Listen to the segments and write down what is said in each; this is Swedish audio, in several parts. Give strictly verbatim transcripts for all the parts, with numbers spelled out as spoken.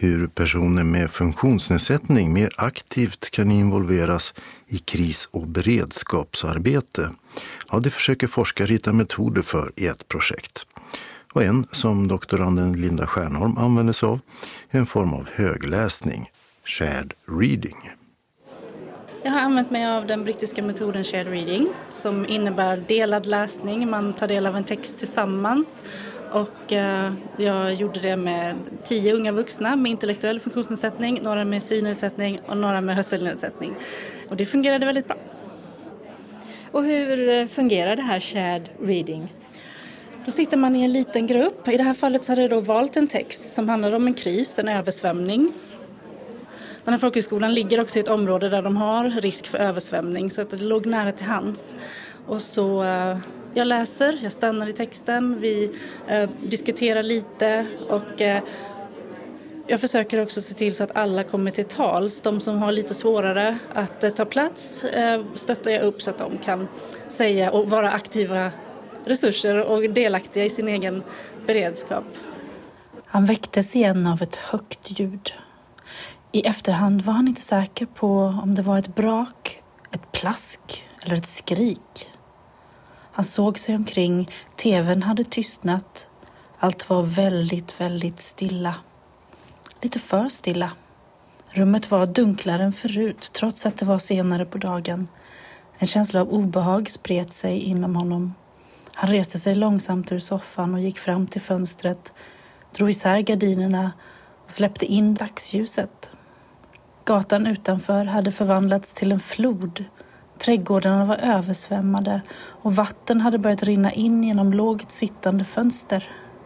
hur personer med funktionsnedsättning mer aktivt kan involveras i kris- och beredskapsarbete. Ja, det försöker forskare hitta metoder för i ett projekt. Och en som doktoranden Linda Stjernholm använder sig av är en form av högläsning, shared reading. Jag har använt mig av den brittiska metoden shared reading som innebär delad läsning. Man tar del av en text tillsammans. Och eh, jag gjorde det med tio unga vuxna med intellektuell funktionsnedsättning, några med synnedsättning och några med hörselnedsättning. Och det fungerade väldigt bra. Och hur fungerar det här shared reading? Då sitter man i en liten grupp. I det här fallet så hade jag då valt en text som handlar om en kris, en översvämning. Den här folkhögskolan ligger också i ett område där de har risk för översvämning så att det låg nära till hands. Och så eh, jag läser, jag stannar i texten, vi eh, diskuterar lite och eh, jag försöker också se till så att alla kommer till tals. De som har lite svårare att eh, ta plats eh, stöttar jag upp så att de kan säga och vara aktiva resurser och delaktiga i sin egen beredskap. Han väcktes igen av ett högt ljud. I efterhand var han inte säker på om det var ett brak, ett plask eller ett skrik. Han såg sig omkring, tvn hade tystnat. Allt var väldigt, väldigt stilla. Lite för stilla. Rummet var dunklare än förut, trots att det var senare på dagen. En känsla av obehag spred sig inom honom. Han reste sig långsamt ur soffan och gick fram till fönstret, drog isär gardinerna och släppte in dagsljuset. Gatan utanför hade förvandlats till en flod. Trädgårdarna var översvämmade och vatten hade börjat rinna in genom lågt sittande fönster.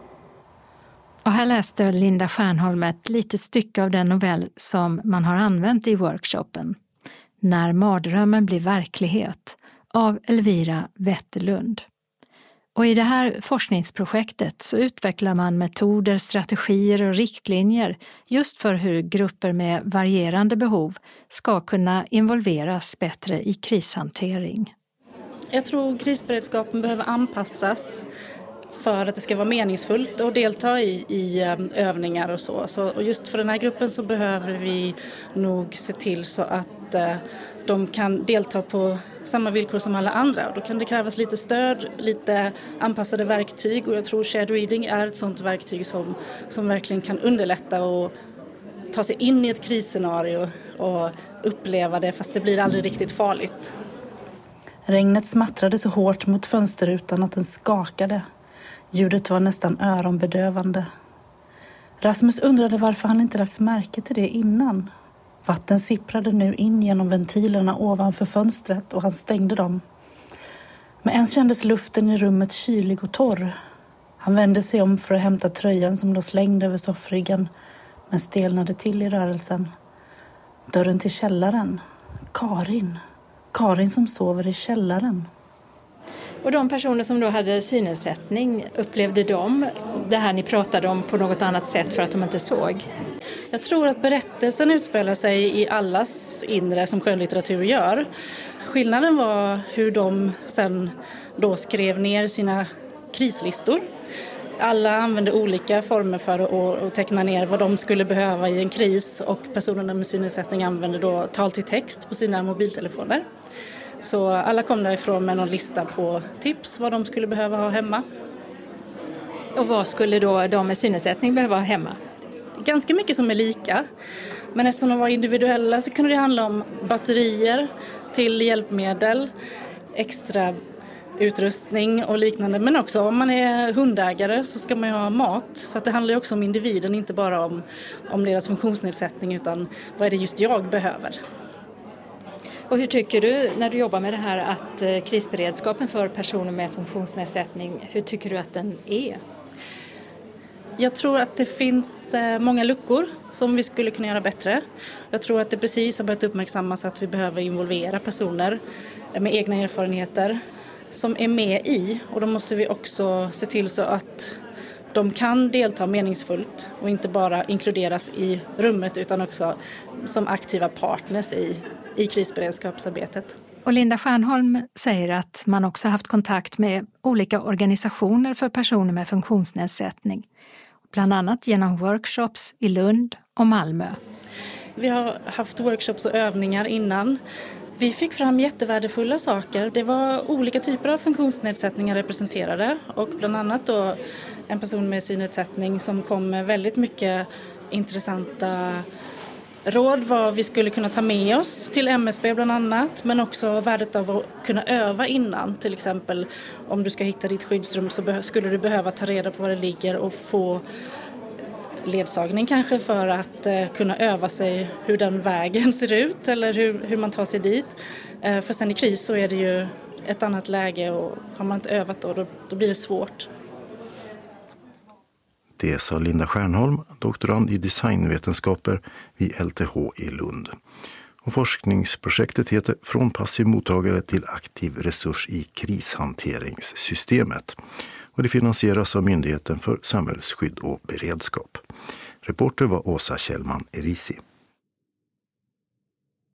Och här läste Linda Stjernholm ett litet stycke av den novell som man har använt i workshopen. När mardrömmen blir verklighet av Elvira Wetterlund. Och i det här forskningsprojektet så utvecklar man metoder, strategier och riktlinjer just för hur grupper med varierande behov ska kunna involveras bättre i krishantering. Jag tror krisberedskapen behöver anpassas för att det ska vara meningsfullt att delta i, i övningar och så. så. Och just för den här gruppen så behöver vi nog se till så att eh, de kan delta på samma villkor som alla andra. Då kan det krävas lite stöd, lite anpassade verktyg och jag tror shared reading är ett sådant verktyg som, som verkligen kan underlätta och ta sig in i ett krisscenario och uppleva det fast det blir aldrig riktigt farligt. Regnet smattrade så hårt mot fönsterrutan att den skakade. Ljudet var nästan öronbedövande. Rasmus undrade varför han inte lagt märke till det innan. Vatten sipprade nu in genom ventilerna ovanför fönstret och han stängde dem. Men ens kändes luften i rummet kylig och torr. Han vände sig om för att hämta tröjan som låg slängd över soffryggen, men stelnade till i rörelsen. Dörren till källaren. Karin. Karin som sover i källaren. Och de personer som då hade synnedsättning, upplevde de det här ni pratade om på något annat sätt för att de inte såg? Jag tror att berättelsen utspelar sig i allas inre som skönlitteratur gör. Skillnaden var hur de sen då skrev ner sina krislistor. Alla använde olika former för att teckna ner vad de skulle behöva i en kris och personerna med synnedsättning använde då tal till text på sina mobiltelefoner. Så alla kom därifrån med någon lista på tips vad de skulle behöva ha hemma. Och vad skulle då de med synnedsättning behöva ha hemma? Ganska mycket som är lika. Men eftersom de var individuella så kunde det handla om batterier till hjälpmedel, extra utrustning och liknande. Men också om man är hundägare så ska man ju ha mat. Så att det handlar ju också om individen, inte bara om, om deras funktionsnedsättning utan vad är det just jag behöver. Och hur tycker du när du jobbar med det här att krisberedskapen för personer med funktionsnedsättning, hur tycker du att den är? Jag tror att det finns många luckor som vi skulle kunna göra bättre. Jag tror att det precis har börjat uppmärksammas att vi behöver involvera personer med egna erfarenheter som är med i. Och då måste vi också se till så att de kan delta meningsfullt och inte bara inkluderas i rummet utan också som aktiva partners i, i krisberedskapsarbetet. Och Linda Stjernholm säger att man också haft kontakt med olika organisationer för personer med funktionsnedsättning. Bland annat genom workshops i Lund och Malmö. Vi har haft workshops och övningar innan. Vi fick fram jättevärdefulla saker. Det var olika typer av funktionsnedsättningar representerade och bland annat då en person med synnedsättning som kom med väldigt mycket intressanta råd vad vi skulle kunna ta med oss till M S B bland annat, men också värdet av att kunna öva innan. Till exempel om du ska hitta ditt skyddsrum så skulle du behöva ta reda på var det ligger och få ledsagning kanske för att eh, kunna öva sig hur den vägen ser ut eller hur, hur man tar sig dit. Eh, för sen i kris så är det ju ett annat läge och har man inte övat då, då, då blir det svårt. Det sa Linda Stjernholm, doktorand i designvetenskaper vid L T H i Lund. Och forskningsprojektet heter Från passiv mottagare till aktiv resurs i krishanteringssystemet. Och det finansieras av Myndigheten för samhällsskydd och beredskap. Reporter var Åsa Kjellman Erisi.